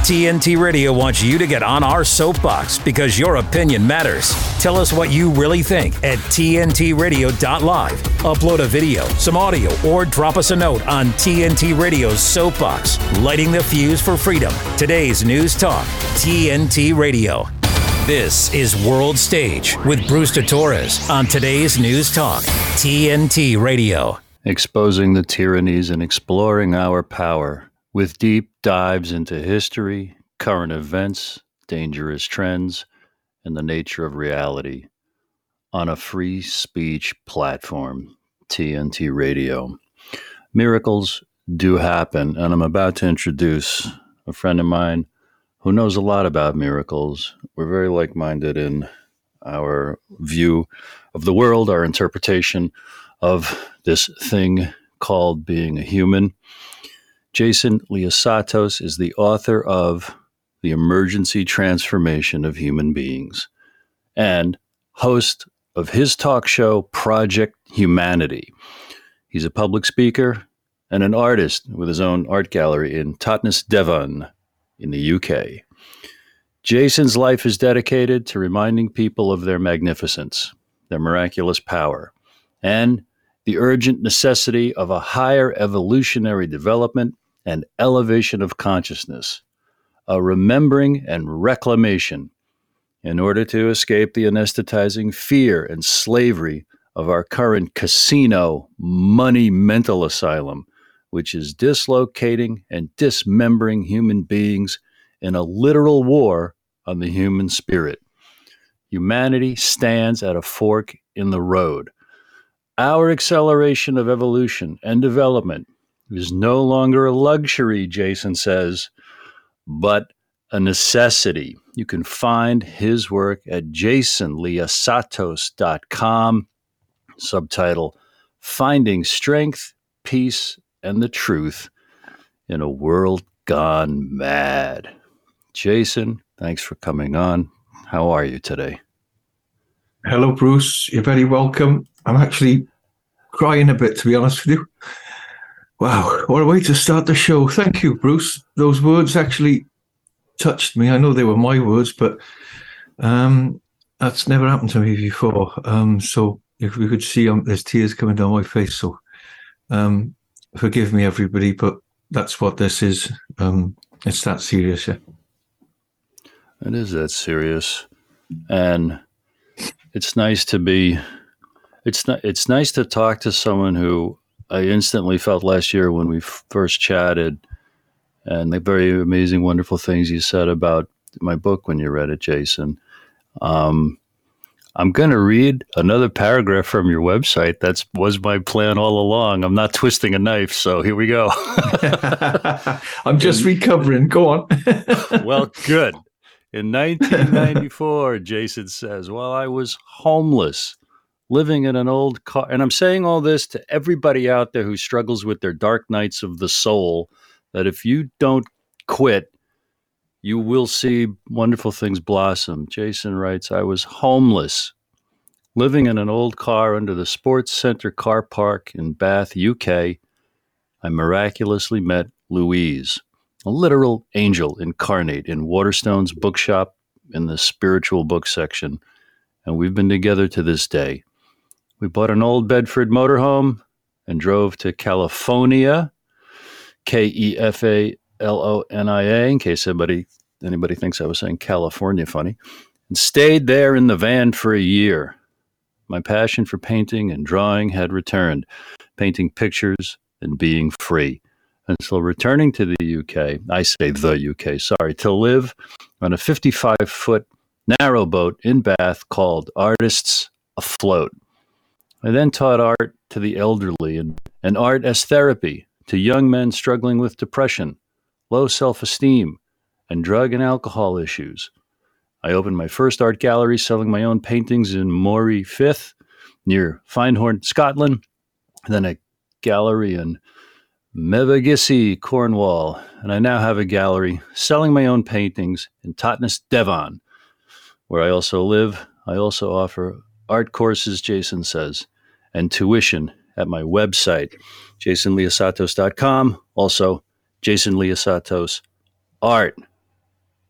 TNT Radio wants you to get on our soapbox because your opinion matters. Tell us what you really think at tntradio.live. Upload a video, some audio, or drop us a note on TNT Radio's soapbox. Lighting the fuse for freedom. Today's News Talk, TNT Radio. This is World Stage with Bruce Torres on today's News Talk, TNT Radio. Exposing the tyrannies and exploring our power with deep dives into history, current events, dangerous trends, and the nature of reality on a free speech platform, TNT Radio. Miracles do happen, and I'm about to introduce a friend of mine who knows a lot about miracles. We're very like-minded in our view of the world, our interpretation of this thing called being a human. Jason Liasatos is the author of The Emergency Transformation of Human Beings and host of his talk show, Project Humanity. He's a public speaker and an artist with his own art gallery in Totnes, Devon, in the UK. Jason's life is dedicated to reminding people of their magnificence, their miraculous power, and the urgent necessity of a higher evolutionary development and elevation of consciousness, a remembering and reclamation in order to escape the anesthetizing fear and slavery of our current casino money mental asylum, which is dislocating and dismembering human beings in a literal war on the human spirit. Humanity stands at a fork in the road. Our acceleration of evolution and development is no longer a luxury, Jason says, but a necessity. You can find his work at jasonliasatos.com, subtitle, Finding Strength, Peace, and the Truth in a World Gone Mad. Jason, thanks for coming on. How are you today? Hello, Bruce. You're very welcome. I'm actually crying a bit, to be honest with you. Wow, what a way to start the show. Thank you, Bruce. Those words actually touched me. I know they were my words, but that's never happened to me before. So if we could see there's tears coming down my face. So forgive me, everybody, but that's what this is. It's that serious, yeah. It is that serious. And it's nice to be... It's nice to talk to someone who I instantly felt last year when we first chatted, and the very amazing, wonderful things you said about my book when you read it, Jason. I'm going to read another paragraph from your website. That was my plan all along. I'm not twisting a knife, so here we go. I'm just recovering. Go on. Well, good. In 1994, Jason says, while I was homeless, living in an old car. And I'm saying all this to everybody out there who struggles with their dark nights of the soul, that if you don't quit, you will see wonderful things blossom. Jason writes, I was homeless, living in an old car under the Sports Center car park in Bath, UK. I miraculously met Louise, a literal angel incarnate in Waterstone's bookshop in the spiritual book section. And we've been together to this day. We bought an old Bedford motorhome and drove to California, Kefalonia, in case anybody thinks I was saying California funny, and stayed there in the van for a year. My passion for painting and drawing had returned, painting pictures and being free, until returning to the UK, I say the UK, sorry, to live on a 55-foot narrowboat in Bath called Artists Afloat. I then taught art to the elderly and art as therapy to young men struggling with depression, low self-esteem, and drug and alcohol issues. I opened my first art gallery selling my own paintings in Moray Firth near Findhorn, Scotland, then a gallery in Mevagissey, Cornwall, and I now have a gallery selling my own paintings in Totnes, Devon, where I also live. I also offer art courses, Jason says, and tuition at my website, jasonliasatos.com. Also, Jason Liasatos Art.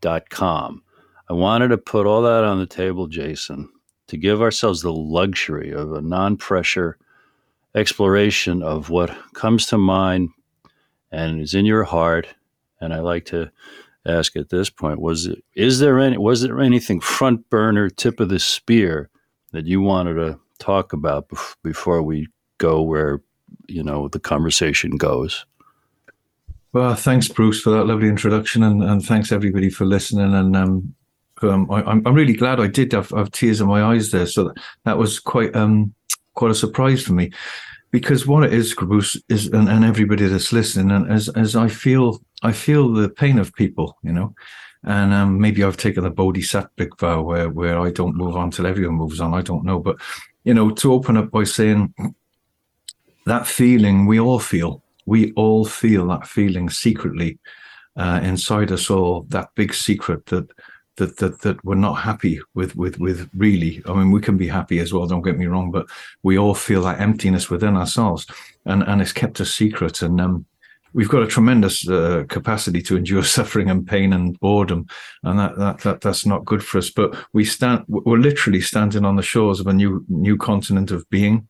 tearanese.com. I wanted to put all that on the table, Jason, to give ourselves the luxury of a non-pressure exploration of what comes to mind and is in your heart. And I like to ask at this point, was there anything front burner, tip of the spear that you wanted to talk about before we go where, the conversation goes? Well, thanks, Bruce, for that lovely introduction, and thanks everybody for listening. And I'm really glad I did have tears in my eyes there. So that was quite a surprise for me, because what it is, Bruce, is and everybody that's listening, and as I feel the pain of people, and maybe I've taken the Bodhisattvic vow where I don't move on till everyone moves on. I don't know, but to open up by saying that feeling we all feel that feeling secretly inside us all, that big secret that we're not happy with really. I mean, we can be happy as well, don't get me wrong, but we all feel that emptiness within ourselves, and it's kept a secret. And we've got a tremendous capacity to endure suffering and pain and boredom, and that's not good for us. But we're literally standing on the shores of a new continent of being.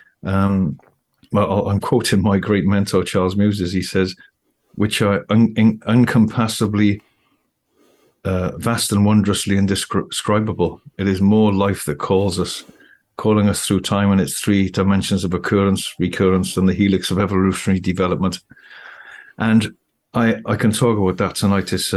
Well, I'm quoting my great mentor, Charles Muses. He says, which are uncompassably vast and wondrously indescribable. It is more life that calls us, calling us through time and its three dimensions of occurrence, recurrence, and the helix of evolutionary development. And I can talk about that tonight. It's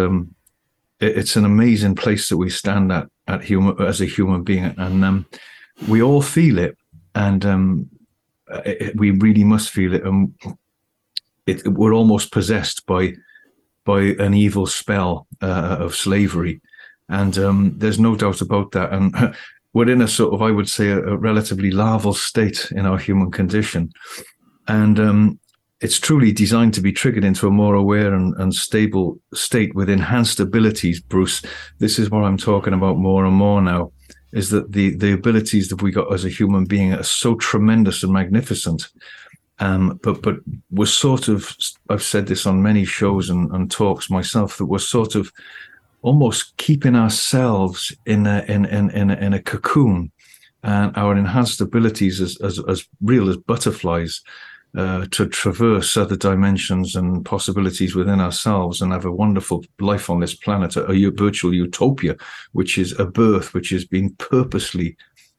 an amazing place that we stand at as a human being, and we all feel it, and we really must feel it. And we're almost possessed by an evil spell of slavery, and there's no doubt about that. And we're in a sort of, I would say, a relatively larval state in our human condition, and it's truly designed to be triggered into a more aware and stable state with enhanced abilities. Bruce, this is what I'm talking about more and more now, is that the abilities that we got as a human being are so tremendous and magnificent. But we're sort of, I've said this on many shows and talks myself, that we're sort of almost keeping ourselves in a cocoon, and our enhanced abilities as real as butterflies to traverse other dimensions and possibilities within ourselves and have a wonderful life on this planet, a virtual utopia, which is a birth which has been purposely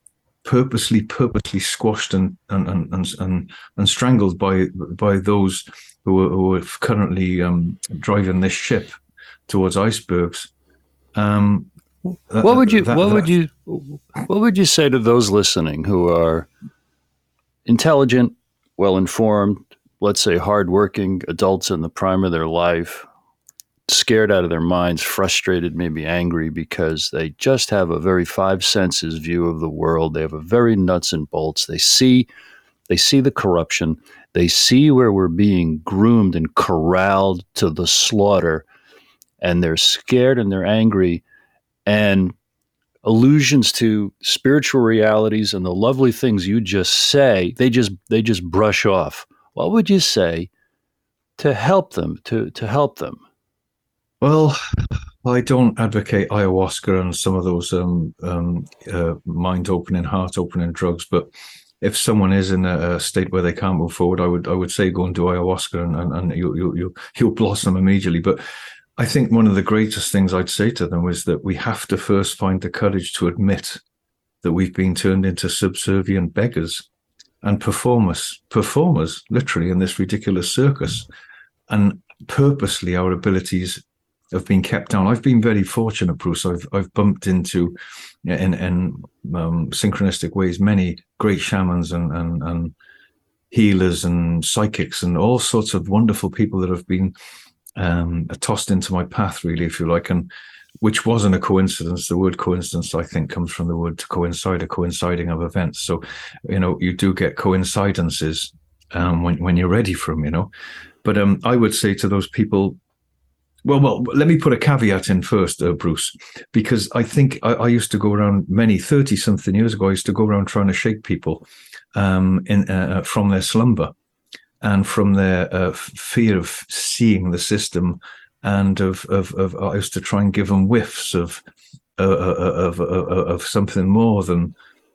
squashed and strangled by those who are currently driving this ship towards icebergs. What would you say to those listening who are intelligent, well-informed, let's say hardworking adults in the prime of their life, scared out of their minds, frustrated, maybe angry, because they just have a very five senses view of the world. They have a very nuts and bolts. They see the corruption. They see where we're being groomed and corralled to the slaughter, and they're scared and they're angry, and allusions to spiritual realities and the lovely things you just say, they just brush off. What would you say to help them, to help them? Well, I don't advocate ayahuasca and some of those mind-opening, heart-opening drugs, but if someone is in a state where they can't move forward, I would say go and do ayahuasca, and you'll blossom immediately. But I think one of the greatest things I'd say to them is that we have to first find the courage to admit that we've been turned into subservient beggars and performers, literally, in this ridiculous circus. And purposely our abilities have been kept down. I've been very fortunate, Bruce. I've bumped into, in synchronistic ways, many great shamans and healers and psychics and all sorts of wonderful people that have been tossed into my path, really, if you like, and which wasn't a coincidence. The word coincidence, I think, comes from the word to coincide, a coinciding of events. So, you do get coincidences when you're ready for them, But I would say to those people, well, let me put a caveat in first, Bruce, because I think I used to go around 30-something years ago, I used to go around trying to shake people from their slumber and from their fear of seeing the system and I used to try and give them whiffs of something more than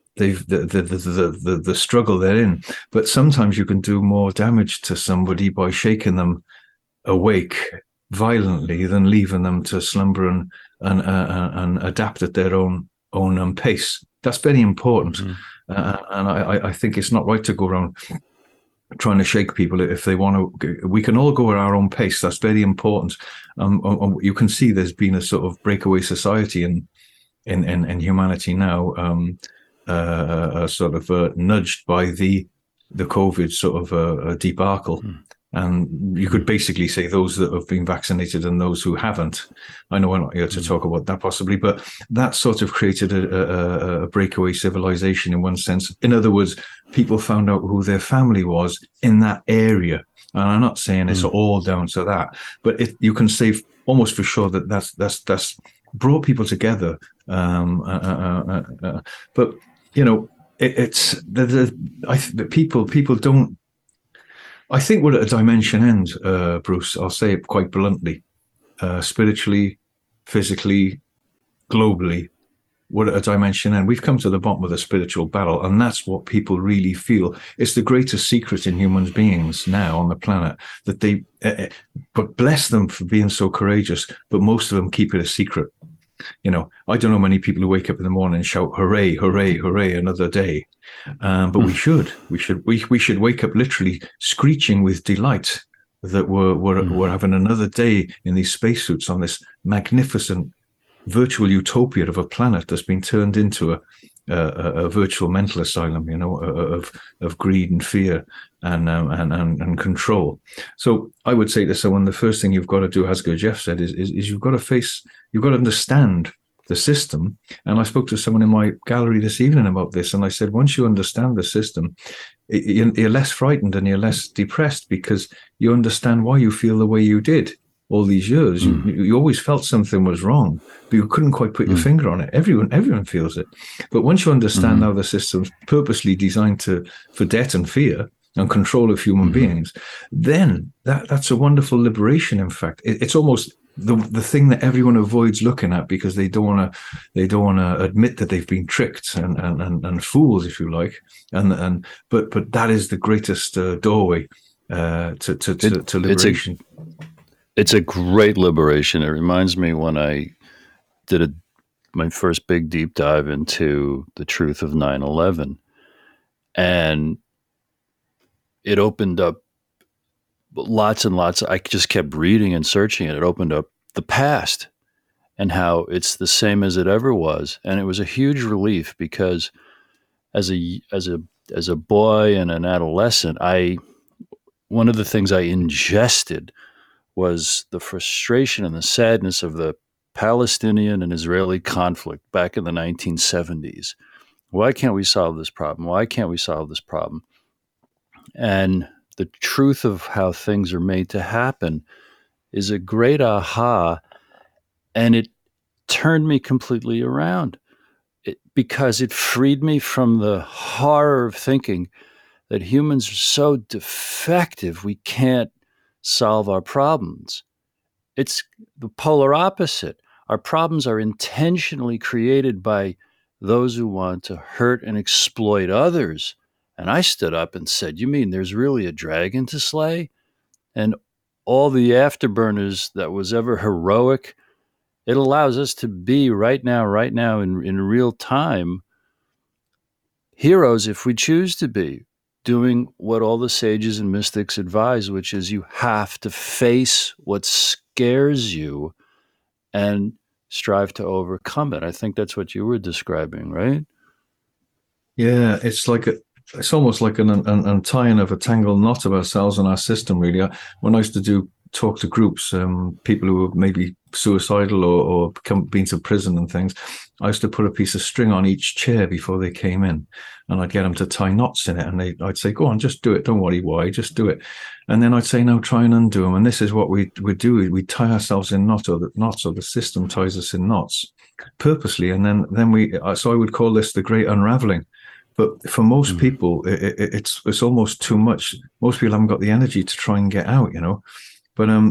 the struggle they're in. But sometimes you can do more damage to somebody by shaking them awake violently than leaving them to slumber and adapt at their own pace. That's very important. And I think it's not right to go around trying to shake people if they want to. We can all go at our own pace. That's very important. You can see there's been a sort of breakaway society in humanity now, sort of nudged by the COVID sort of debacle. And you could basically say those that have been vaccinated and those who haven't. I know we're not here to talk about that possibly, but that sort of created a breakaway civilization in one sense. In other words, people found out who their family was in that area. And I'm not saying it's all down to that, but you can say almost for sure that that's brought people together. But you know, it's people don't. I think we're at a dimension end, Bruce. I'll say it quite bluntly. Spiritually, physically, globally, we're at a dimension end. We've come to the bottom of the spiritual battle, and that's what people really feel. It's the greatest secret in human beings now on the planet, that they, but bless them for being so courageous, but most of them keep it a secret. You know, I don't know many people who wake up in the morning and shout, hooray, hooray, hooray, another day. But we should wake up literally screeching with delight that we're having another day in these spacesuits on this magnificent virtual utopia of a planet that's been turned into a virtual mental asylum, you know, of greed and fear and control. So I would say to someone, the first thing you've got to do, as Gurdjieff said, is you've got to understand the system. And I spoke to someone in my gallery this evening about this, and I said, once you understand the system, you're less frightened and you're less depressed, because you understand why you feel the way you did all these years. You always felt something was wrong, but you couldn't quite put your finger on it. Everyone feels it. But once you understand how the system's purposely designed for debt and fear and control of human beings, then that's a wonderful liberation. In fact, it's almost the thing that everyone avoids looking at, because they don't want to admit that they've been tricked and fools, if you like. But that is the greatest doorway to liberation. It's a great liberation. It reminds me when I did my first big deep dive into the truth of 9/11, and it opened up lots and lots. I just kept reading and searching it. It opened up the past and how it's the same as it ever was, and it was a huge relief, because as a boy and an adolescent, one of the things I ingested was the frustration and the sadness of the Palestinian and Israeli conflict back in the 1970s. Why can't we solve this problem? Why can't we solve this problem? And the truth of how things are made to happen is a great aha, and it turned me completely around, because it freed me from the horror of thinking that humans are so defective we can't solve our problems. It's the polar opposite. Our problems are intentionally created by those who want to hurt and exploit others. And I stood up and said, you mean there's really a dragon to slay? And all the afterburners that was ever heroic, it allows us to be right now in real time, heroes if we choose to be, doing what all the sages and mystics advise, which is you have to face what scares you and strive to overcome it. I think that's what you were describing, right? Yeah, it's almost like an untying of a tangled knot of ourselves and our system, really. When I used to talk to groups, people who were maybe suicidal or been to prison and things, I used to put a piece of string on each chair before they came in, and I'd get them to tie knots in it, and I'd say, go on, just do it, don't worry why, just do it. And then I'd say, now try and undo them. And this is what we do. We tie ourselves in knots, or the system ties us in knots purposely. And then so I would call this the great unraveling. But for most people, it's almost too much. Most people haven't got the energy to try and get out, you know. But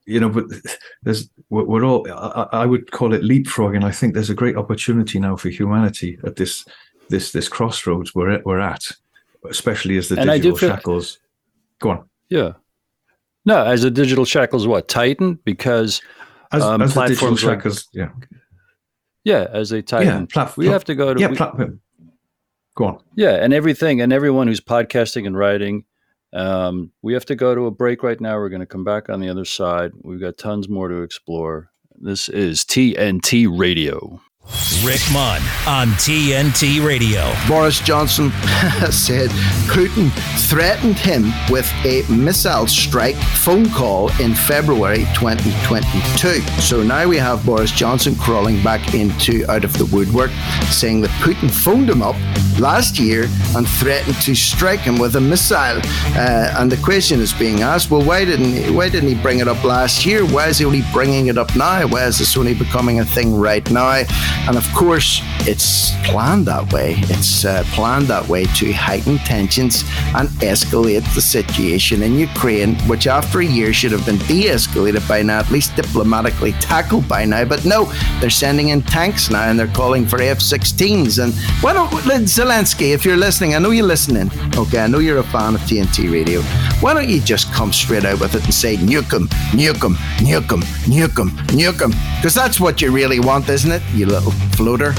but we're all, I would call it leapfrogging. I think there's a great opportunity now for humanity at this crossroads we're at, especially as the digital shackles. Go on. Yeah. No, as the digital shackles tighten, because as platforms the digital shackles, as they tighten, we have to go to platform. Go on. Yeah, and everyone who's podcasting and writing, we have to go to a break right now. We're going to come back on the other side. We've got tons more to explore. This is TNT Radio. Rick Munn on TNT Radio. Boris Johnson said Putin threatened him with a missile strike phone call in February 2022. So now we have Boris Johnson crawling back out of the woodwork, saying that Putin phoned him up last year and threatened to strike him with a missile. And the question is being asked, well, why didn't he bring it up last year? Why is he only bringing it up now? Why is this only becoming a thing right now? And of course, it's planned that way. It's planned that way to heighten tensions and escalate the situation in Ukraine, which after a year should have been de-escalated by now, at least diplomatically tackled by now. But no, they're sending in tanks now and they're calling for F-16s. And why don't, Zelensky, if you're listening, I know you're listening. Okay, I know you're a fan of TNT Radio. Why don't you just come straight out with it and say, nuke 'em, nuke 'em, nuke 'em, nuke 'em, nuke 'em? Because that's what you really want, isn't it, you little floater?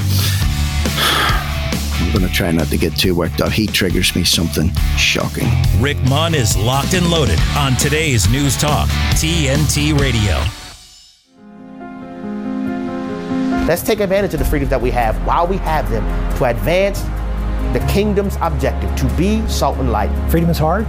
I'm going to try not to get too worked up. He triggers me something shocking. Rick Munn is locked and loaded on today's News Talk, TNT Radio. Let's take advantage of the freedoms that we have while we have them to advance the kingdom's objective, to be salt and light. Freedom is hard.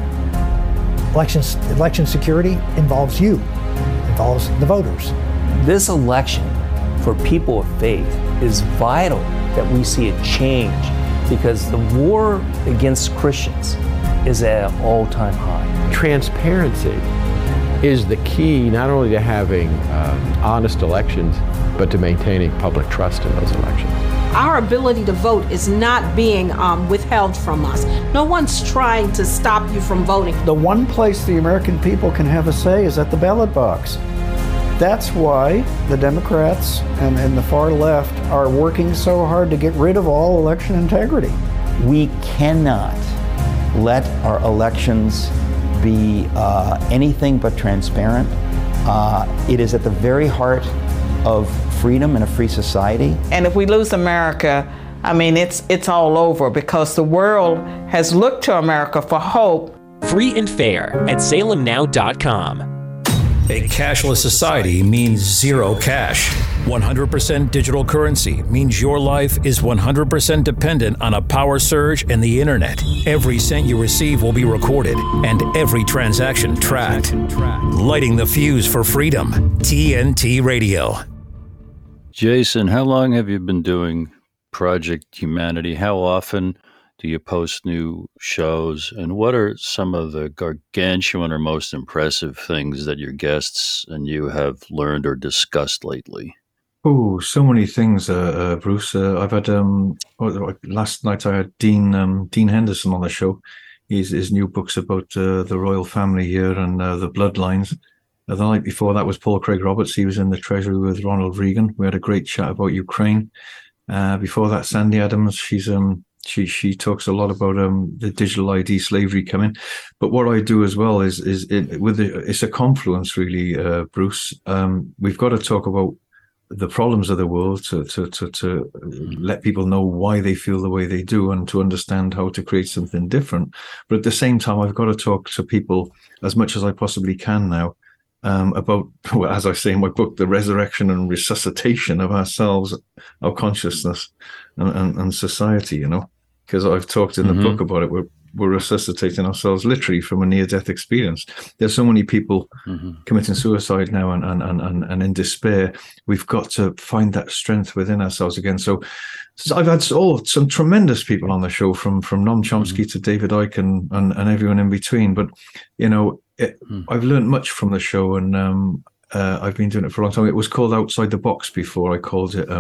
Election security involves you, involves the voters. This election for people of faith is vital that we see a change, because the war against Christians is at an all-time high. Transparency is the key not only to having honest elections, but to maintaining public trust in those elections. Our ability to vote is not being withheld from us. No one's trying to stop you from voting. The one place the American people can have a say is at the ballot box. That's why the Democrats and the far left are working so hard to get rid of all election integrity. We cannot let our elections be anything but transparent. It is at the very heart of freedom in a free society. And if we lose America, I mean, it's all over, because the world has looked to America for hope. Free and fair at salemnow.com. A cashless society means zero cash. 100% digital currency means your life is 100% dependent on a power surge and the internet. Every cent you receive will be recorded and every transaction tracked. Lighting the fuse for freedom. TNT Radio. Jason, how long have you been doing Project Humanity? How often do you post new shows? And what are some of the gargantuan or most impressive things that your guests and you have learned or discussed lately? Oh, so many things, Bruce. I've had last night I had Dean Henderson on the show. His new book's about the royal family here and the bloodlines. The night before that was Paul Craig Roberts. He was in the Treasury with Ronald Reagan. We had a great chat about Ukraine. Before that, Sandy Adams. She talks a lot about the digital ID slavery coming. But what I do as well is it's a confluence, really, Bruce. We've got to talk about the problems of the world to let people know why they feel the way they do and to understand how to create something different. But at the same time, I've got to talk to people as much as I possibly can now about, well, as I say in my book, the resurrection and resuscitation of ourselves, our consciousness and society, you know, because I've talked in the book about it. We're resuscitating ourselves literally from a near-death experience. There's so many people committing suicide now and in despair. We've got to find that strength within ourselves again. So I've had some tremendous people on the show, from Noam Chomsky to David Icke and everyone in between. But, you know, I've learned much from the show, and I've been doing it for a long time. It was called Outside the Box before I called it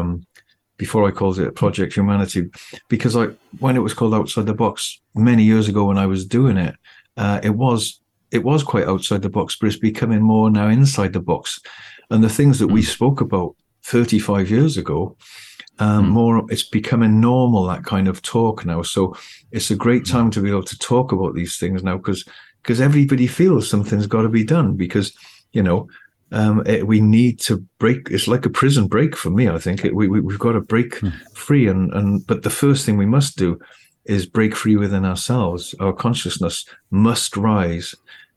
Project Humanity, because when it was called Outside the Box many years ago when I was doing it, it was it was quite outside the box, but it's becoming more now inside the box. And the things that we spoke about 35 years ago, more, it's becoming normal, that kind of talk now. So it's a great time to be able to talk about these things now, because everybody feels something's got to be done, because, you know, we need to break. It's like a prison break for me. I think we've got to break free, but the first thing we must do is break free within ourselves. Our consciousness must rise,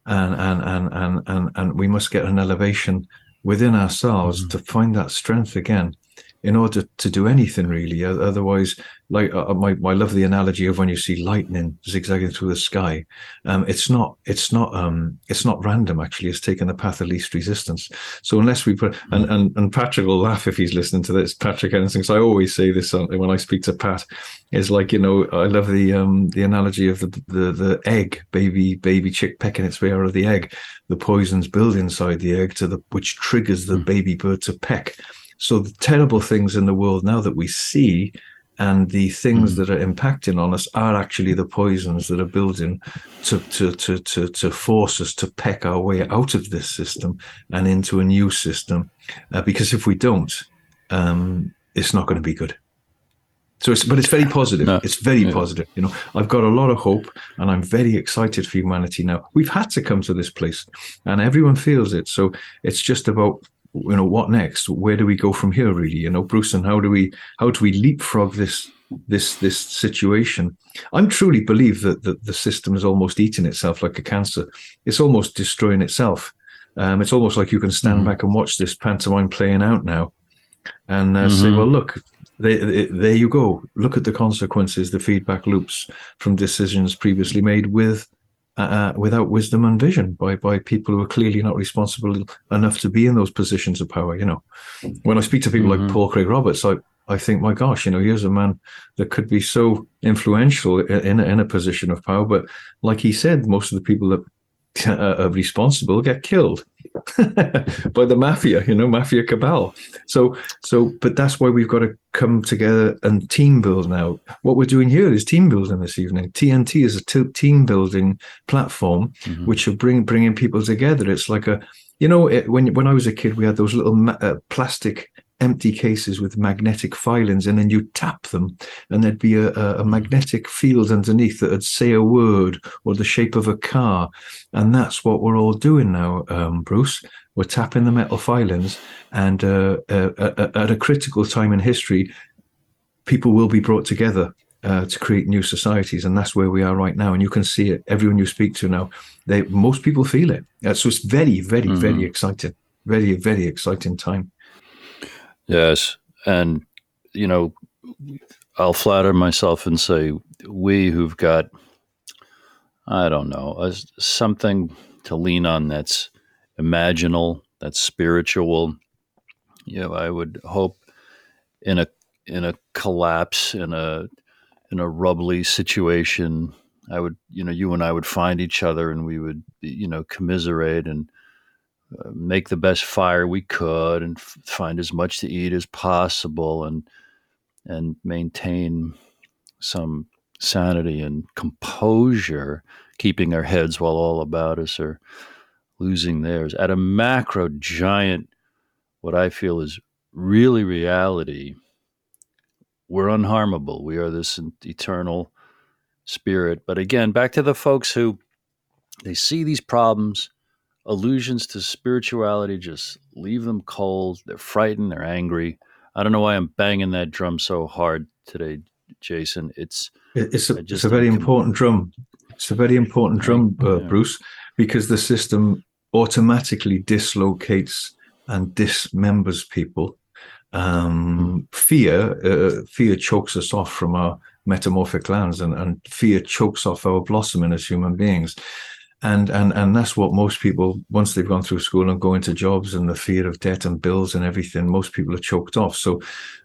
and we must get an elevation within ourselves to find that strength again, in order to do anything really. Otherwise, like I love the analogy of when you see lightning zigzagging through the sky. It's not random. Actually, it's taken the path of least resistance. So unless we put, and Patrick will laugh if he's listening to this. Patrick Henderson, because I always say this when I speak to Pat, is like, you know, I love the analogy of the egg, baby chick pecking its way out of the egg. The poisons build inside the egg which triggers the baby bird to peck. So the terrible things in the world now that we see, and the things that are impacting on us, are actually the poisons that are building to force us to peck our way out of this system and into a new system. Because if we don't, it's not going to be good. So but it's very positive. No. It's very positive. You know, I've got a lot of hope, and I'm very excited for humanity now. We've had to come to this place, and everyone feels it. So it's just about, you know, what next? Where do we go from here, really? You know, Bruce, and how do we leapfrog this situation? I truly believe that the system is almost eating itself like a cancer. It's almost destroying itself. It's almost like you can stand back and watch this pantomime playing out now, and say, well, look, there you go. Look at the consequences, the feedback loops from decisions previously made without wisdom and vision by people who are clearly not responsible enough to be in those positions of power. You know, when I speak to people like Paul Craig Roberts, I think, my gosh, you know, here's a man that could be so influential in a position of power, but like he said, most of the people that are responsible get killed by the mafia, you know, mafia cabal. So, but that's why we've got to come together and team build now. What we're doing here is team building this evening. TNT is a team building platform, which are bringing people together. It's like when I was a kid, we had those little plastic empty cases with magnetic filings, and then you tap them, and there'd be a magnetic field underneath that would say a word or the shape of a car. And that's what we're all doing now, Bruce. We're tapping the metal filings, and at a critical time in history, people will be brought together to create new societies, and that's where we are right now. And you can see it. Everyone you speak to now, most people feel it. So it's very, very, very exciting. Very, very exciting time. Yes. And, you know, I'll flatter myself and say we who've got, I don't know, something to lean on that's imaginal, that's spiritual. You know, I would hope in a collapse, in a rubbly situation, you and I would find each other, and we would, you know, commiserate and make the best fire we could, and find as much to eat as possible, and maintain some sanity and composure, keeping our heads while all about us are losing theirs. At a macro giant, what I feel is really reality, we're unharmable. We are this eternal spirit. But again, back to the folks who, they see these problems, allusions to spirituality just leave them cold. They're frightened. They're angry. I don't know why I'm banging that drum so hard today, Jason. It's a very important drum. It's a very important drum, Bruce, because the system automatically dislocates and dismembers people. Fear chokes us off from our metamorphic glands, and fear chokes off our blossoming as human beings. And that's what most people, once they've gone through school and go into jobs, and the fear of debt and bills and everything, most people are choked off. So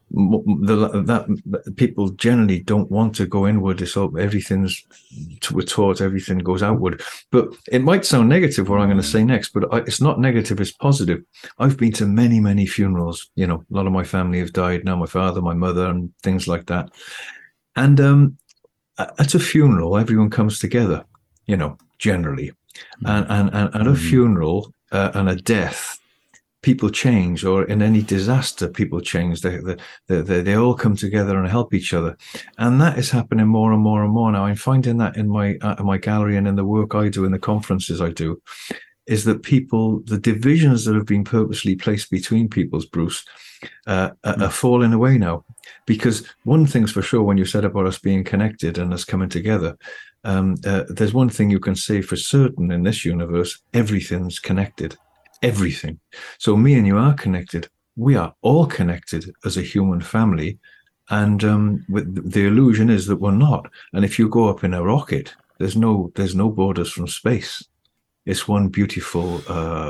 that people generally don't want to go inward. So we're taught everything goes outward. But it might sound negative what I'm going to say next, but it's not negative, it's positive. I've been to many, many funerals. You know, a lot of my family have died now, my father, my mother, and things like that. And at a funeral, everyone comes together, you know, generally. And at a funeral and a death, people change, or in any disaster, people change. They all come together and help each other, and that is happening more and more and more now. I'm finding that in my gallery and in the work I do, in the conferences I do, is that people, the divisions that have been purposely placed between peoples, Bruce, are falling away now. Because one thing's for sure, when you said about us being connected and us coming together, there's one thing you can say for certain in this universe: everything's connected. Everything. So me and you are connected. We are all connected as a human family, and the illusion is that we're not. And if you go up in a rocket, there's no borders from space. It's one beautiful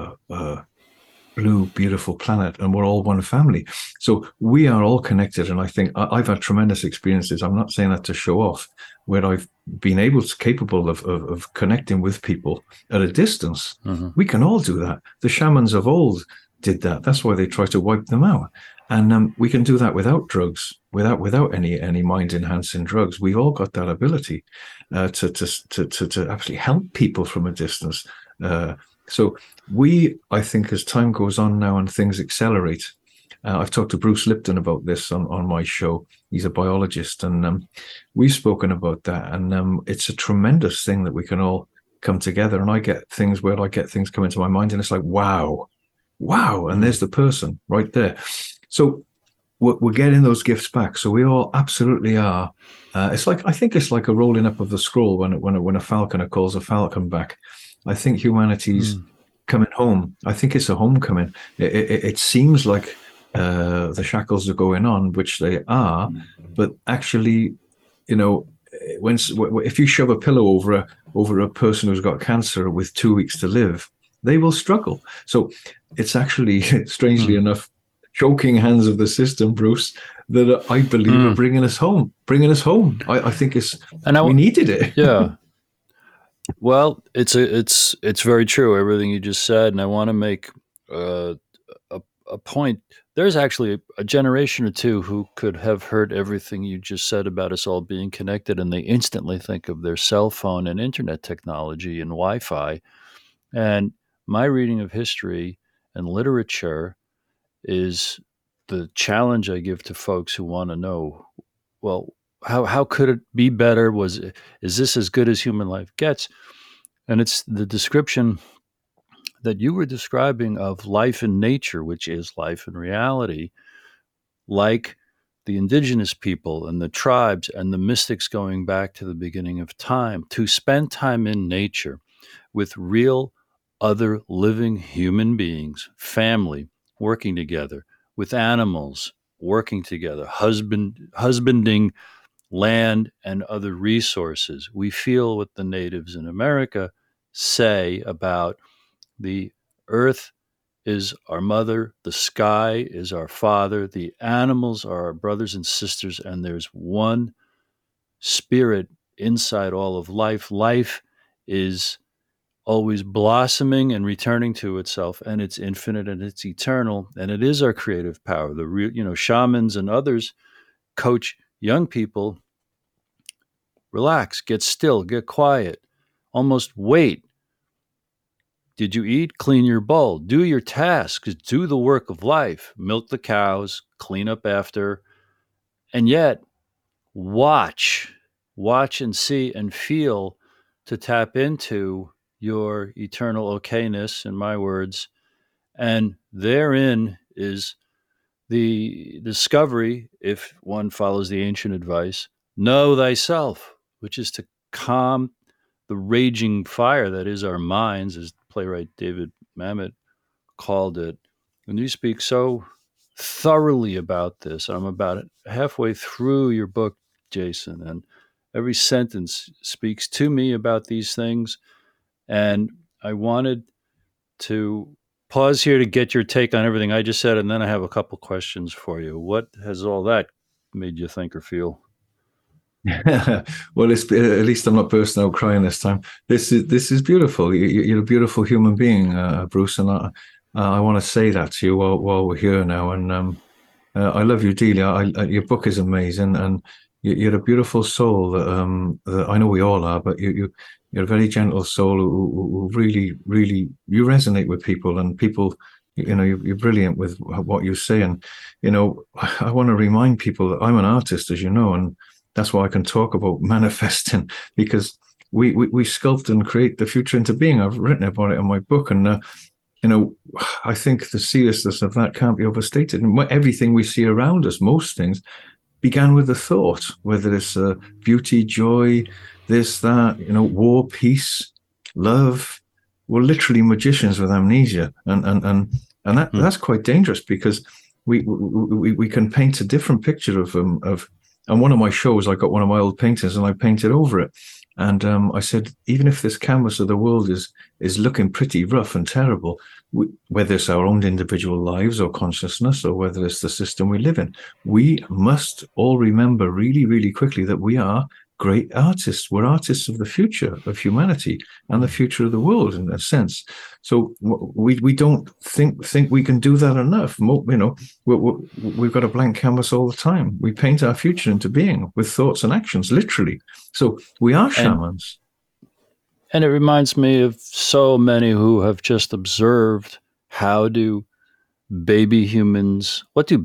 blue, beautiful planet, and we're all one family. So we are all connected. And I think I've had tremendous experiences. I'm not saying that to show off, where I've been capable of connecting with people at a distance. We can all do that. The shamans of old did that. That's why they tried to wipe them out. And we can do that without drugs, without any mind-enhancing drugs. We've all got that ability to actually help people from a distance. So I think as time goes on now and things accelerate, I've talked to Bruce Lipton about this on my show. He's a biologist, and we've spoken about that. And it's a tremendous thing that we can all come together. And I get things come into my mind, and it's like, wow. And there's the person right there. So we're getting those gifts back. So we all absolutely are. I think it's like a rolling up of the scroll when a falconer calls a falcon back. I think humanity's coming home. I think it's a homecoming. It seems like the shackles are going on, which they are, but actually, if you shove a pillow over a person who's got cancer with 2 weeks to live, they will struggle. So it's actually, strangely enough, choking hands of the system, Bruce, that I believe are bringing us home. I think we needed it. Yeah. Well, it's very true, everything you just said, and I want to make a point. There's actually a generation or two who could have heard everything you just said about us all being connected, and they instantly think of their cell phone and internet technology and Wi-Fi. And my reading of history and literature is the challenge I give to folks who want to know, well, how could it be better? Is this as good as human life gets? And it's the description that you were describing of life in nature, which is life in reality, like the indigenous people and the tribes and the mystics going back to the beginning of time, to spend time in nature with real other living human beings, family, working together, with animals, working together, husbanding land and other resources. We feel what the natives in America say about the earth is our mother, the sky is our father, the animals are our brothers and sisters, and there's one spirit inside all of life. Life is always blossoming and returning to itself, and it's infinite and it's eternal, and it is our creative power. The real, shamans and others coach young people: relax, get still, get quiet, almost wait. Did you eat? Clean your bowl. Do your tasks. Do the work of life. Milk the cows. Clean up after. And yet, watch and see and feel to tap into your eternal okayness, in my words. And therein is the discovery, if one follows the ancient advice, know thyself, which is to calm the raging fire that is our minds, as playwright David Mamet called it. And you speak so thoroughly about this. I'm about halfway through your book, Jason, and every sentence speaks to me about these things. And I wanted to pause here to get your take on everything I just said, and then I have a couple questions for you. What has all that made you think or feel? Well, at least I'm not bursting out crying this time. This is beautiful. You're a beautiful human being, Bruce, and I want to say that to you while we're here now. And I love you dearly. Your book is amazing, and you're a beautiful soul. That I know we all are, but You're a very gentle soul who really, really, you resonate with people, and people, you're brilliant with what you say. And, I want to remind people that I'm an artist, as you know, and that's why I can talk about manifesting, because we sculpt and create the future into being. I've written about it in my book. And, I think the seriousness of that can't be overstated. And everything we see around us, most things, began with a thought, whether it's beauty, joy, this, that, war, peace, love. We're literally magicians with amnesia, and that's quite dangerous, because we can paint a different picture of. And one of my shows, I got one of my old paintings and I painted over it, and I said, even if this canvas of the world is looking pretty rough and terrible, whether it's our own individual lives or consciousness, or whether it's the system we live in, we must all remember really, really quickly that we are great artists. We're artists of the future of humanity and the future of the world, in a sense. So we don't think we can do that enough. We've got a blank canvas all the time. We paint our future into being with thoughts and actions, literally. So we are shamans. And it reminds me of so many who have just observed what do baby humans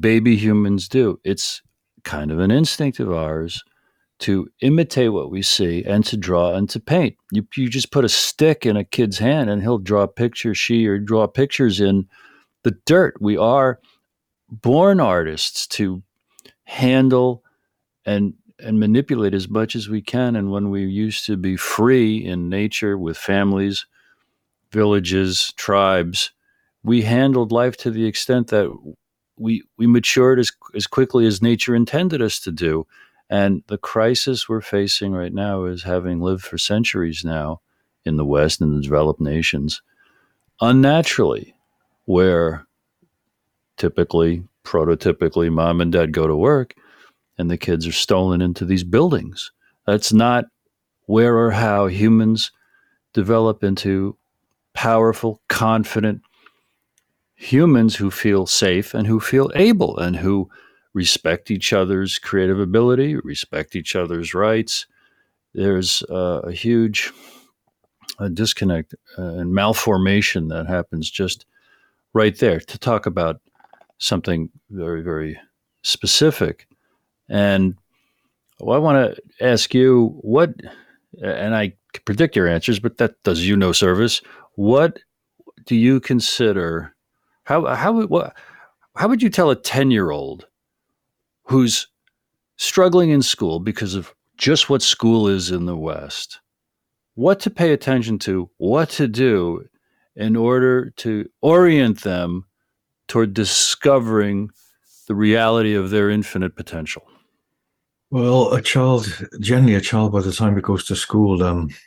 do? It's kind of an instinct of ours to imitate what we see and to draw and to paint. You just put a stick in a kid's hand and he'll draw pictures, draw pictures in the dirt. We are born artists to handle and manipulate as much as we can. And when we used to be free in nature with families, villages, tribes, we handled life to the extent that we matured as quickly as nature intended us to do. And the crisis we're facing right now is, having lived for centuries now in the West and the developed nations, unnaturally, where prototypically, mom and dad go to work and the kids are stolen into these buildings. That's not where or how humans develop into powerful, confident humans who feel safe and who feel able and who respect each other's creative ability, respect each other's rights. There's a huge disconnect and malformation that happens just right there. To talk about something very, very specific. And I want to ask you and I predict your answers, but that does you no service. What do you consider, how would you tell a 10-year-old who's struggling in school because of just what school is in the West, what to pay attention to, what to do in order to orient them toward discovering the reality of their infinite potential? Well, generally a child by the time it goes to school,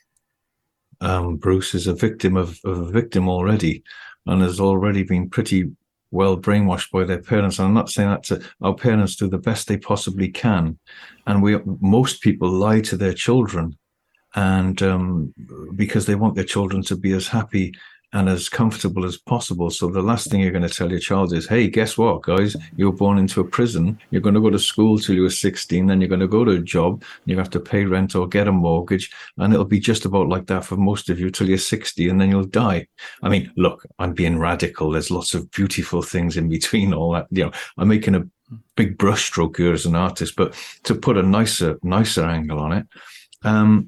Bruce, is a victim of a victim already, and has already been pretty well brainwashed by their parents. And I'm not saying that our parents do the best they possibly can, and most people lie to their children, and because they want their children to be as happy and as comfortable as possible. So the last thing you're going to tell your child is, hey, guess what, guys? You were born into a prison. You're going to go to school till you were 16. Then you're going to go to a job. You have to pay rent or get a mortgage. And it'll be just about like that for most of you till you're 60, and then you'll die. I mean, look, I'm being radical. There's lots of beautiful things in between all that. I'm making a big brushstroke here as an artist, but to put a nicer angle on it,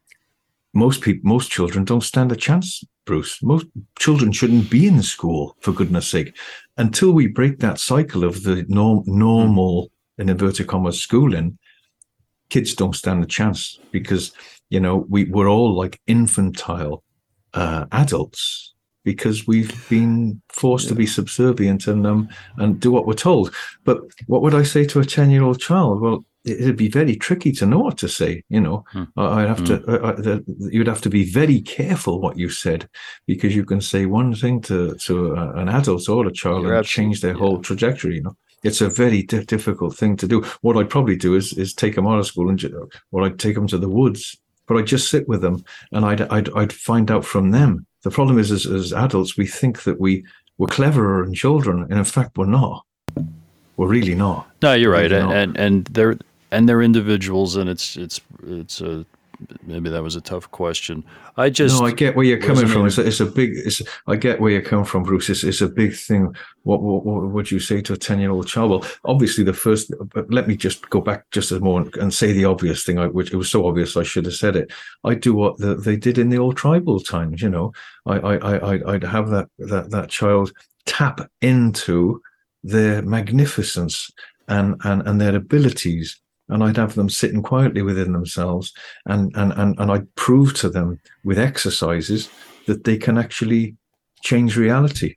most children don't stand a chance, Bruce. Most children shouldn't be in school, for goodness sake, until we break that cycle of the normal, in inverted commas, schooling. Kids don't stand a chance, because we're all like infantile adults, because we've been forced to be subservient and do what we're told. But what would I say to a 10-year-old child? Well, it'd be very tricky to know what to say. I'd have to. You'd have to be very careful what you said, because you can say one thing to an adult or a child and change their whole trajectory. It's a very difficult thing to do. What I'd probably do is take them out of school or I'd take them to the woods. But I'd just sit with them and I'd find out from them. The problem is, as adults, we think that we're cleverer than children, and in fact, we're not. We're really not. No, you're right, and they're individuals, and it's a maybe that was a tough question. I get where you're coming from. I get where you're coming from, Bruce. It's a big thing. What would you say to a 10-year-old child? Well, obviously but let me just go back just a moment and say the obvious thing, which it was so obvious I should have said it. I do what they did in the old tribal times. You know, I'd have that child tap into their magnificence and their abilities. And I'd have them sitting quietly within themselves, and I'd prove to them with exercises that they can actually change reality,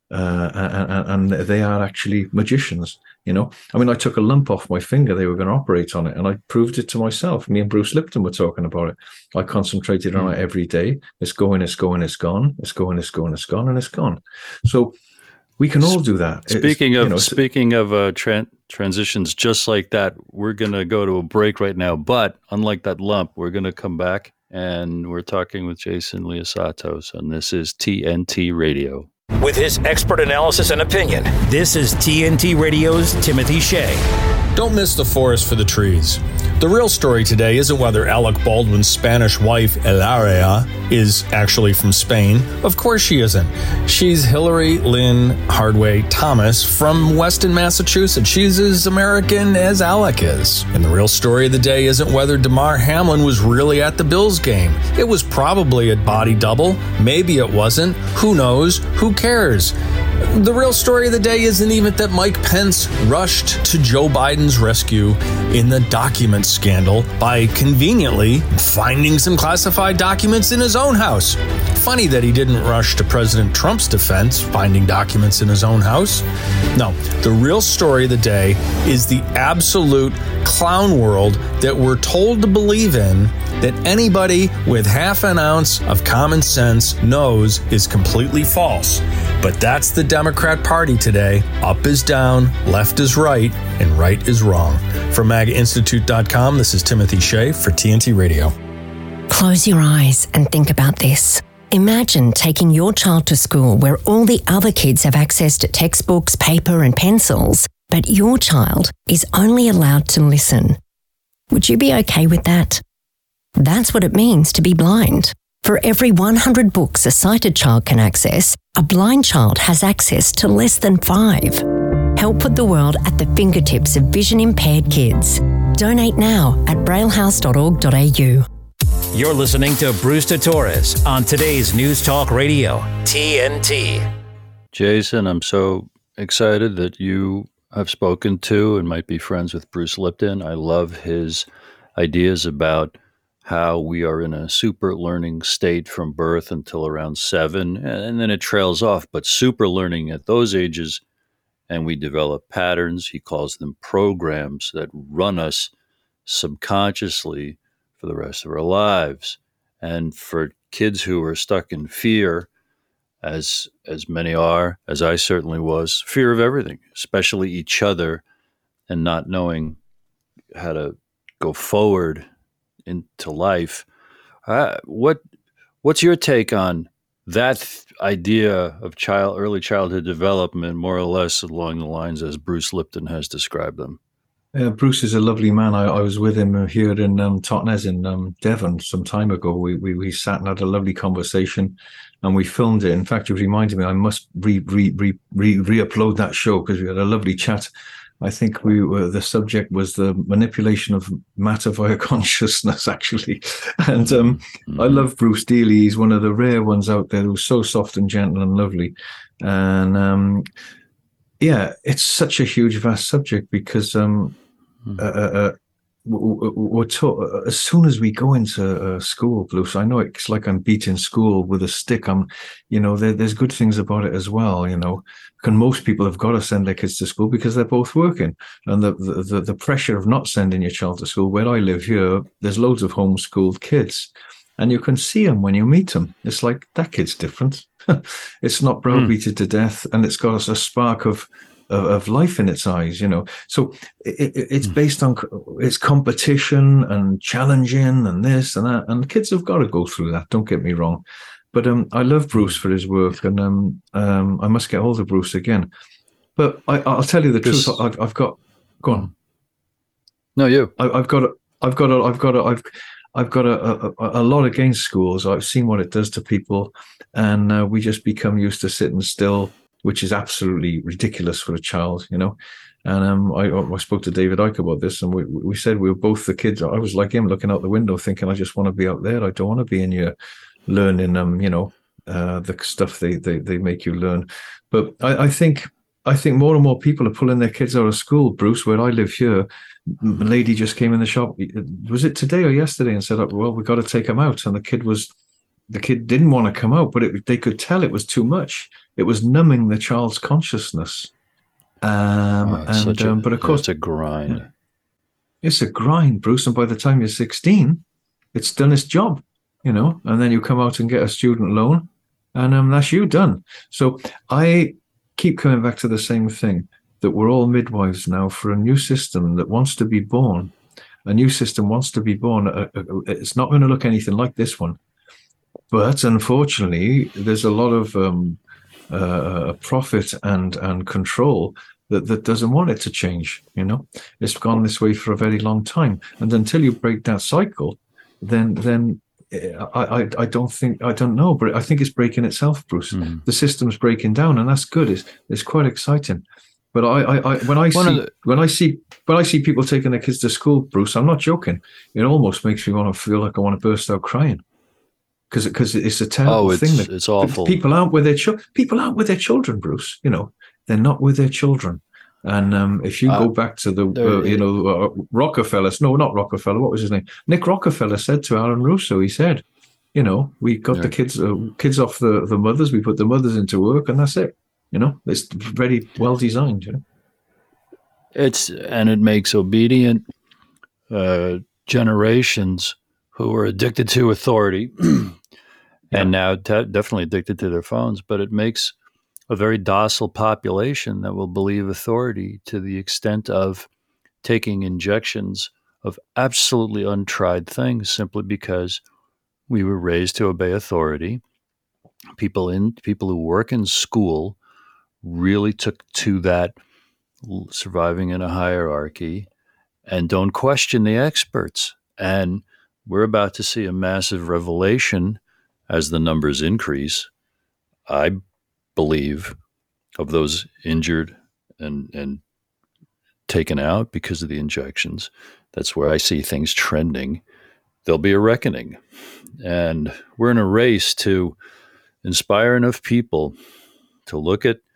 and they are actually magicians. You know, I mean, I took a lump off my finger; they were going to operate on it, and I proved it to myself. Me and Bruce Lipton were talking about it. I concentrated on it every day. It's going, it's going, it's gone. It's going, it's going, it's gone, and it's gone. So we can all do that. Speaking of transitions just like that, we're going to go to a break right now. But unlike that lump, we're going to come back, and we're talking with Jason Liosatos, and this is TNT Radio. With his expert analysis and opinion, this is TNT Radio's Timothy Shea. Don't miss the forest for the trees. The real story today isn't whether Alec Baldwin's Spanish wife, Hilaria, is actually from Spain. Of course she isn't. She's Hillary Lynn Hardway Thomas from Weston, Massachusetts. She's as American as Alec is. And the real story of the day isn't whether Damar Hamlin was really at the Bills game. It was probably a body double. Maybe it wasn't. Who knows? Who cares? The real story of the day isn't even that Mike Pence rushed to Joe Biden's rescue in the document scandal by conveniently finding some classified documents in his own house. Funny that he didn't rush to President Trump's defense, finding documents in his own house. No, the real story of the day is the absolute clown world that we're told to believe in, that anybody with half an ounce of common sense knows is completely false. But that's the Democrat Party today. Up is down, left is right, and right is wrong. From MAGAInstitute.com, this is Timothy Shea for TNT Radio. Close your eyes and think about this. Imagine taking your child to school where all the other kids have access to textbooks, paper, and pencils, but your child is only allowed to listen. Would you be okay with that? That's what it means to be blind. For every 100 books a sighted child can access, a blind child has access to less than 5. Help put the world at the fingertips of vision-impaired kids. Donate now at braillehouse.org.au. You're listening to Brewster Torres on today's News Talk Radio, TNT. Jason, I'm so excited that you have spoken to and might be friends with Bruce Lipton. I love his ideas about how we are in a super learning state from birth until around 7, and then it trails off. But super learning at those ages, and we develop patterns. He calls them programs that run us subconsciously for the rest of our lives. And for kids who are stuck in fear, as many are, as I certainly was, fear of everything, especially each other, and not knowing how to go forward into life. What's your take on that idea of early childhood development, more or less along the lines as Bruce Lipton has described them? Bruce is a lovely man. I was with him here in Totnes in Devon some time ago. We sat and had a lovely conversation, and we filmed it. In fact, you reminded me I must re-upload that show because we had a lovely chat. I think the subject was the manipulation of matter via consciousness, actually. And I love Bruce dearly. He's one of the rare ones out there who's so soft and gentle and lovely. And it's such a huge, vast subject because we're taught as soon as we go into school, Bruce. I know it's like I'm beating school with a stick. There's good things about it as well. And most people have got to send their kids to school because they're both working, and the pressure of not sending your child to school. Where I live here, there's loads of homeschooled kids, and you can see them when you meet them. It's like, that kid's different. It's not browbeated to death, and it's got a spark of life in its eyes, So it's based on it's competition and challenging and this and that, and the kids have got to go through that. Don't get me wrong, but I love Bruce for his work, and I must get hold of Bruce again. But I'll tell you the truth. I've got. Go on. No, you. I've got a lot against schools. I've seen what it does to people, and we just become used to sitting still, which is absolutely ridiculous for a child, you know. And I spoke to David Icke about this, and we said we were both the kids. I was like him, looking out the window, thinking, I just want to be out there. I don't want to be in here learning, the stuff they make you learn. But I think more and more people are pulling their kids out of school. Bruce, where I live here, a lady just came in the shop. Was it today or yesterday? And said, well, we've got to take him out. And the kid didn't want to come out, but they could tell it was too much. It was numbing the child's consciousness. But of course, it's a grind. Yeah, it's a grind, Bruce. And by the time you're 16, it's done its job, you know. And then you come out and get a student loan, and that's you done. So I keep coming back to the same thing, that we're all midwives now for a new system that wants to be born. A new system wants to be born. It's not going to look anything like this one. But unfortunately, there's a lot of profit and control that doesn't want it to change. You know, it's gone this way for a very long time. And until you break that cycle, then I don't know, but I think it's breaking itself, Bruce. Mm-hmm. The system's breaking down, and that's good. It's quite exciting. But when I see people taking their kids to school, Bruce, I'm not joking. It almost makes me want to feel like I want to burst out crying, because it's a terrible thing. It's awful. People aren't with their children, Bruce. You know, they're not with their children. And if you go back to the Rockefellers, no, not Rockefeller. What was his name? Nick Rockefeller said to Alan Russo, he said, you know, we got the kids off the mothers, we put the mothers into work, and that's it. You know, it's very well designed. You know, it makes obedient generations who are addicted to authority, and now definitely addicted to their phones. But it makes a very docile population that will believe authority to the extent of taking injections of absolutely untried things simply because we were raised to obey authority. People who work in school really took to that, surviving in a hierarchy, and don't question the experts. And we're about to see a massive revelation as the numbers increase, I believe, of those injured and taken out because of the injections. That's where I see things trending. There'll be a reckoning. And we're in a race to inspire enough people to look at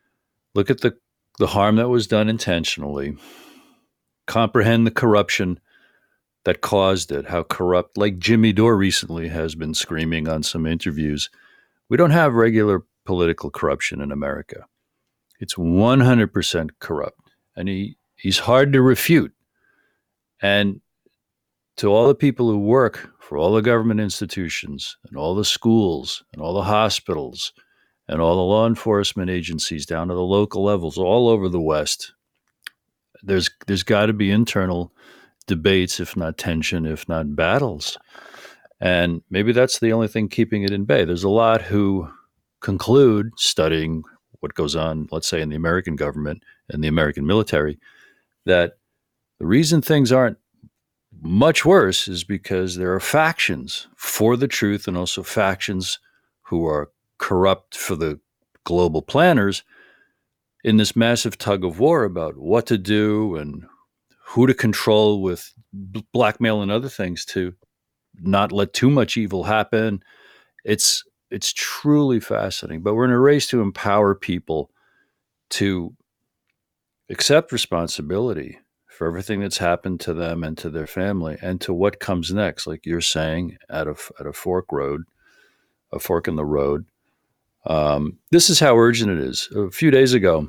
the harm that was done intentionally, comprehend the corruption that caused it, how corrupt, like Jimmy Dore recently has been screaming on some interviews. We don't have regular political corruption in America. It's 100% corrupt, and he's hard to refute. And to all the people who work for all the government institutions and all the schools and all the hospitals and all the law enforcement agencies down to the local levels all over the West, there's got to be internal debates, if not tension, if not battles. And maybe that's the only thing keeping it in bay. There's a lot who conclude, studying what goes on, let's say, in the American government and the American military, that the reason things aren't much worse is because there are factions for the truth and also factions who are corrupt for the global planners in this massive tug of war about what to do and who to control with blackmail and other things to not let too much evil happen. It's truly fascinating, but we're in a race to empower people to accept responsibility for everything that's happened to them and to their family and to what comes next. Like you're saying, at a fork in the road. This is how urgent it is. A few days ago,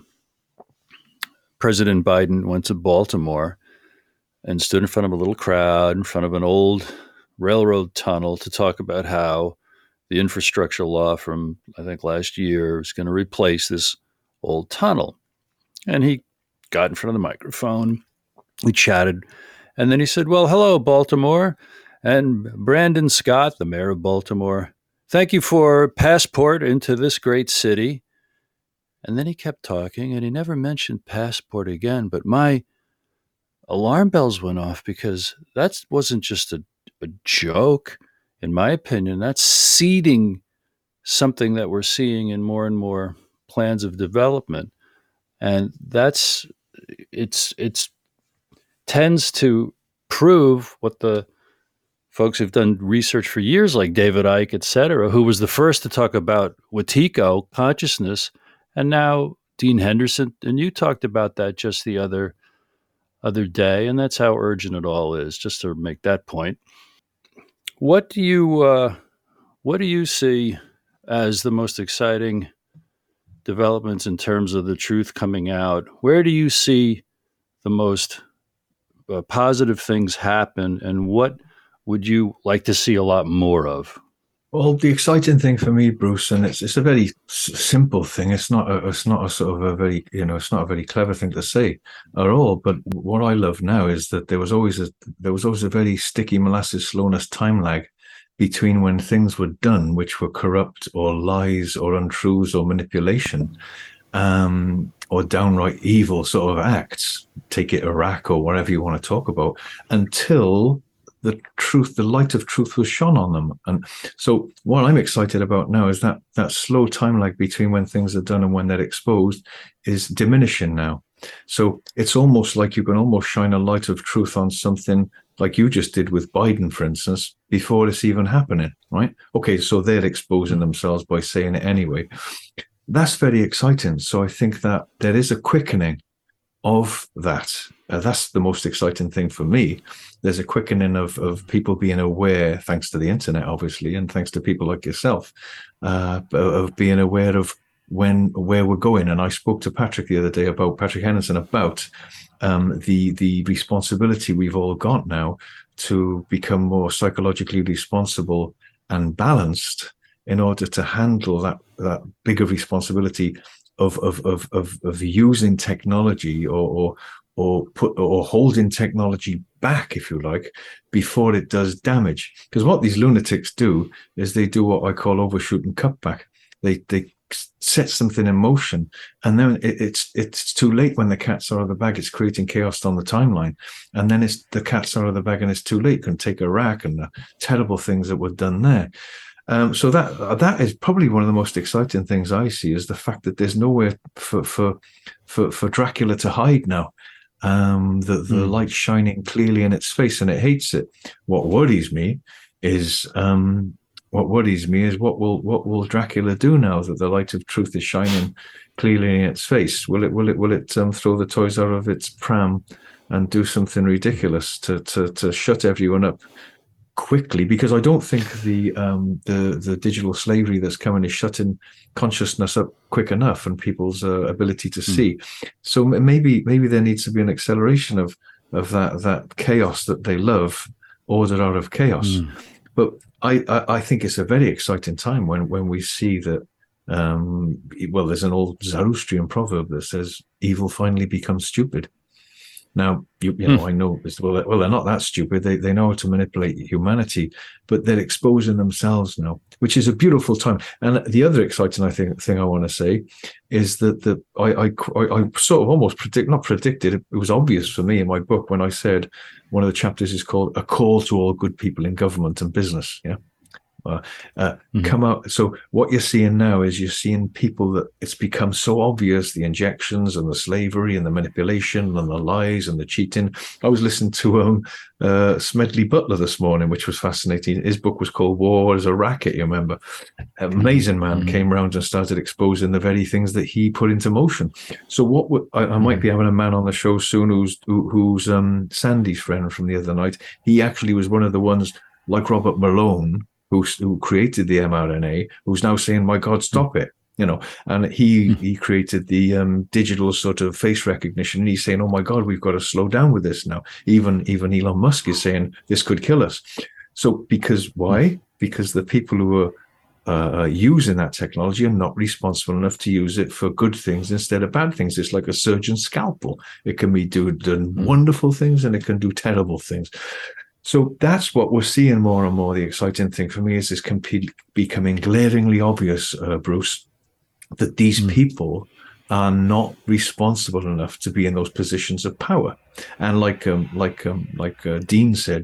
President Biden went to Baltimore and stood in front of a little crowd in front of an old railroad tunnel to talk about how the infrastructure law from, I think, last year is going to replace this old tunnel. And he got in front of the microphone. We chatted. And then he said, well, hello, Baltimore. And Brandon Scott, the mayor of Baltimore, thank you for Passport into this great city. And then he kept talking, and he never mentioned Passport again. But my alarm bells went off because that wasn't just a a joke. In my opinion, that's seeding something that we're seeing in more and more plans of development. And it's tends to prove what the folks who've done research for years, like David Icke, et cetera, who was the first to talk about Wetiko consciousness, and now Dean Henderson, and you talked about that just the other day, and that's how urgent it all is. Just to make that point, what do you see as the most exciting developments in terms of the truth coming out? Where do you see the most positive things happen, and what would you like to see a lot more of? Well, the exciting thing for me, Bruce, and it's a very simple thing. It's not a sort of a very, it's not a very clever thing to say at all. But what I love now is that there was always a very sticky molasses slowness time lag between when things were done, which were corrupt or lies or untruths or manipulation, or downright evil sort of acts. Take it Iraq or whatever you want to talk about, until the light of truth was shone on them. And so what I'm excited about now is that slow time lag between when things are done and when they're exposed is diminishing now. So it's almost like you can almost shine a light of truth on something like you just did with Biden, for instance, before it's even happening, right? Okay, so they're exposing themselves by saying it anyway. That's very exciting. So I think that there is a quickening of that. That's the most exciting thing for me. There's a quickening of people being aware, thanks to the internet, obviously, and thanks to people like yourself, of being aware of where we're going. And I spoke to Patrick the other day Patrick Henderson about the responsibility we've all got now to become more psychologically responsible and balanced in order to handle that bigger responsibility of using technology or holding technology back, if you like, before it does damage. Because what these lunatics do is they do what I call overshoot and cutback. They set something in motion, and then it's too late when the cat's out of the bag. It's creating chaos on the timeline, and then the cat's out of the bag, and it's too late. You can take Iraq and the terrible things that were done there. So that is probably one of the most exciting things I see, is the fact that there's nowhere for Dracula to hide now. The light shining clearly in its face, and it hates it. What worries me is what will Dracula do now that the light of truth is shining clearly in its face? Will it throw the toys out of its pram and do something ridiculous to shut everyone up quickly? Because I don't think the digital slavery that's coming is shutting consciousness up quick enough and people's ability to see. So maybe there needs to be an acceleration of that chaos that they love, ordered out of chaos. But I think it's a very exciting time when we see that. There's an old Zoroastrian proverb that says, "Evil finally becomes stupid." Now, I know, well, they're not that stupid. They know how to manipulate humanity, but they're exposing themselves now, which is a beautiful time. And the other exciting thing I want to say is that I sort of almost predicted, it was obvious for me in my book when I said one of the chapters is called "A Call to All Good People in Government and Business." Yeah. Come out. So what you're seeing now is you're seeing people that it's become so obvious, the injections and the slavery and the manipulation and the lies and the cheating. I was listening to Smedley Butler this morning, which was fascinating. His book was called War as a Racket, you remember? Amazing man came around and started exposing the very things that he put into motion. So I might be having a man on the show soon who's Sandy's friend from the other night. He actually was one of the ones, like Robert Malone, who created the mRNA, who's now saying, "My God, stop it!" And he created the digital sort of face recognition. And he's saying, "Oh my God, we've got to slow down with this now." Even Elon Musk is saying this could kill us. So why? Because the people who are using that technology are not responsible enough to use it for good things instead of bad things. It's like a surgeon's scalpel. It can be doing wonderful things and it can do terrible things. So that's what we're seeing more and more. The exciting thing for me is this becoming glaringly obvious, Bruce, that these people are not responsible enough to be in those positions of power. And like Dean said,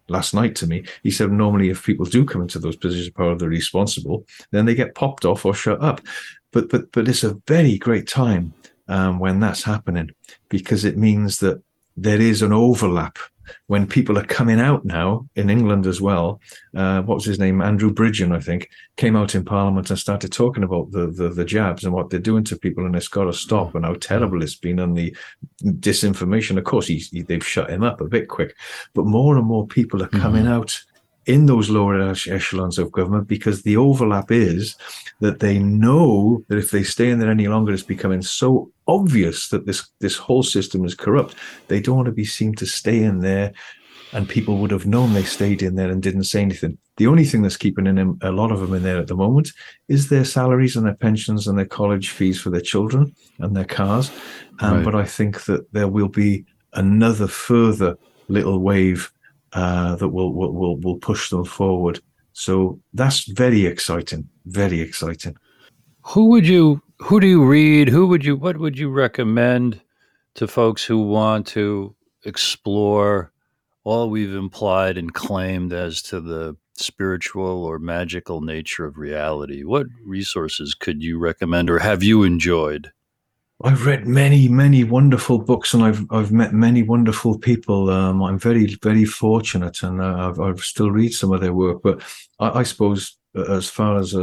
last night to me. He said normally if people do come into those positions of power, they're responsible, then they get popped off or shut up. But it's a very great time when that's happening, because it means that there is an overlap. When people are coming out now in England as well, what was his name? Andrew Bridgen, I think, came out in Parliament and started talking about the jabs and what they're doing to people, and it's got to stop, and how terrible it's been, and the disinformation. Of course, they've shut him up a bit quick, but more and more people are coming out in those lower echelons of government, because the overlap is that they know that if they stay in there any longer, it's becoming so obvious that this whole system is corrupt. They don't want to be seen to stay in there, and people would have known they stayed in there and didn't say anything. The only thing that's keeping a lot of them in there at the moment is their salaries and their pensions and their college fees for their children and their cars. Right. But I think that there will be another further little wave that will push them forward. So that's very exciting, very exciting. Who do you read? What would you recommend to folks who want to explore all we've implied and claimed as to the spiritual or magical nature of reality? What resources could you recommend, or have you enjoyed? I've read many, many wonderful books, and I've met many wonderful people. I'm very, very fortunate, and I've still read some of their work. But I suppose, as far as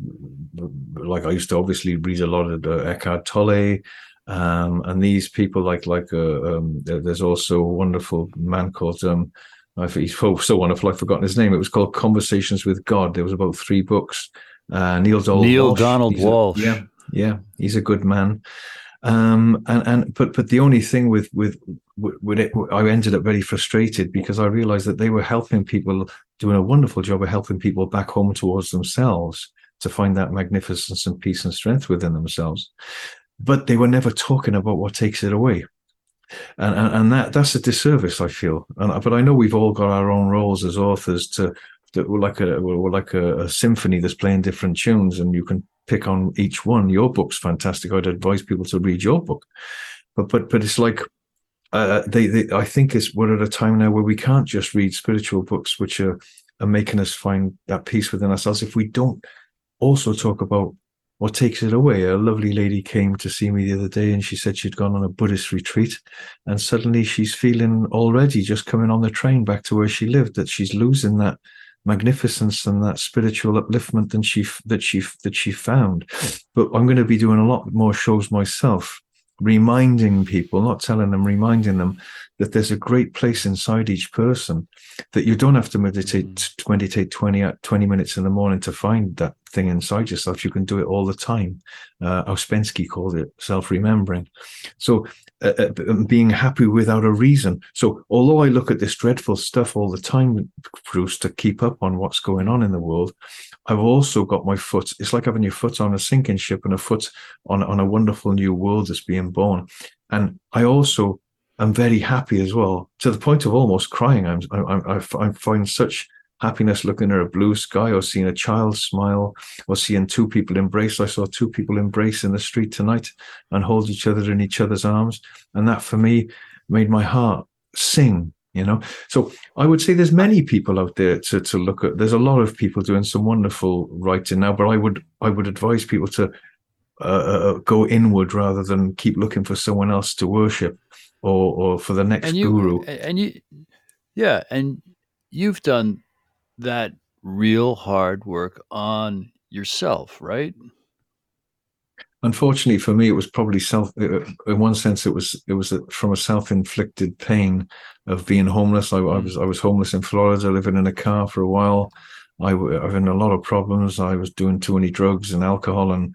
like, I used to obviously read a lot of Eckhart Tolle, and these people there's also a wonderful man called he's so wonderful, I've forgotten his name. It was called Conversations with God. There was about 3 books. Neil Donald Walsh. Yeah, he's a good man. But the only thing with it, I ended up very frustrated, because I realized that they were helping people, doing a wonderful job of helping people back home towards themselves, to find that magnificence and peace and strength within themselves. But they were never talking about what takes it away. And that's a disservice, I feel. But I know we've all got our own roles as authors we're like a symphony that's playing different tunes, and you can pick on each one. Your book's fantastic. I'd advise people to read your book. But it's like I think we're at a time now where we can't just read spiritual books which are making us find that peace within ourselves if we don't also talk about what takes it away. A lovely lady came to see me the other day, and she said she'd gone on a Buddhist retreat, and suddenly she's feeling already, just coming on the train back to where she lived, that she's losing that magnificence and that spiritual upliftment that she found. But I'm going to be doing a lot more shows myself, reminding people, not telling them, reminding them that there's a great place inside each person, that you don't have to meditate 20 minutes in the morning to find that thing inside yourself. You can do it all the time. Ouspensky called it self-remembering. So being happy without a reason. So although I look at this dreadful stuff all the time, Bruce, to keep up on what's going on in the world, I've also got my foot. It's like having your foot on a sinking ship and a foot on a wonderful new world that's being born. And I also am very happy as well, to the point of almost crying. I find such happiness looking at a blue sky, or seeing a child smile, or seeing 2 people embrace. I saw 2 people embrace in the street tonight and hold each other in each other's arms. And that for me made my heart sing, So I would say there's many people out there to look at. There's a lot of people doing some wonderful writing now, but I would advise people to go inward rather than keep looking for someone else to worship or for the next guru. And you've done that real hard work on yourself, right? Unfortunately for me, it was probably in one sense, it was from a self-inflicted pain of being homeless. I was homeless in Florida, living in a car for a while. I've had a lot of problems. I was doing too many drugs and alcohol and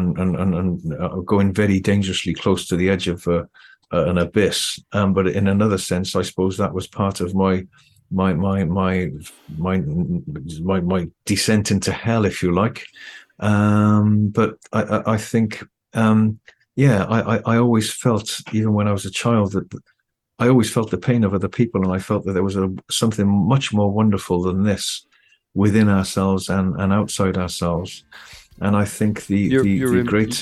going very dangerously close to the edge of an abyss. But in another sense, I suppose that was part of my descent into hell, if you like. But I think, I always felt, even when I was a child, that I always felt the pain of other people, and I felt that there was something much more wonderful than this within ourselves and outside ourselves. And I think the great.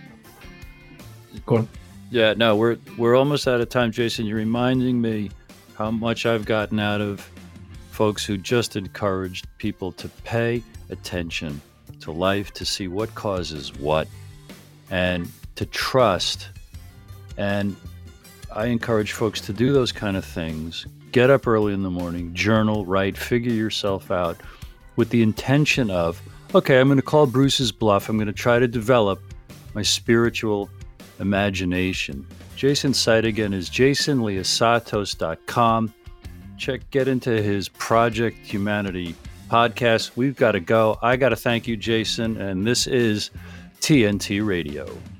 Go on. Yeah, no, we're almost out of time, Jason. You're reminding me how much I've gotten out of folks who just encouraged people to pay attention to life, to see what causes what, and to trust. And I encourage folks to do those kind of things. Get up early in the morning, journal, write, figure yourself out with the intention of, okay, I'm going to call Bruce's bluff. I'm going to try to develop my spiritual imagination. Jason's site again is jasonliasatos.com. Get into his Project Humanity podcast. We've got to go. I got to thank you, Jason, and this is TNT Radio.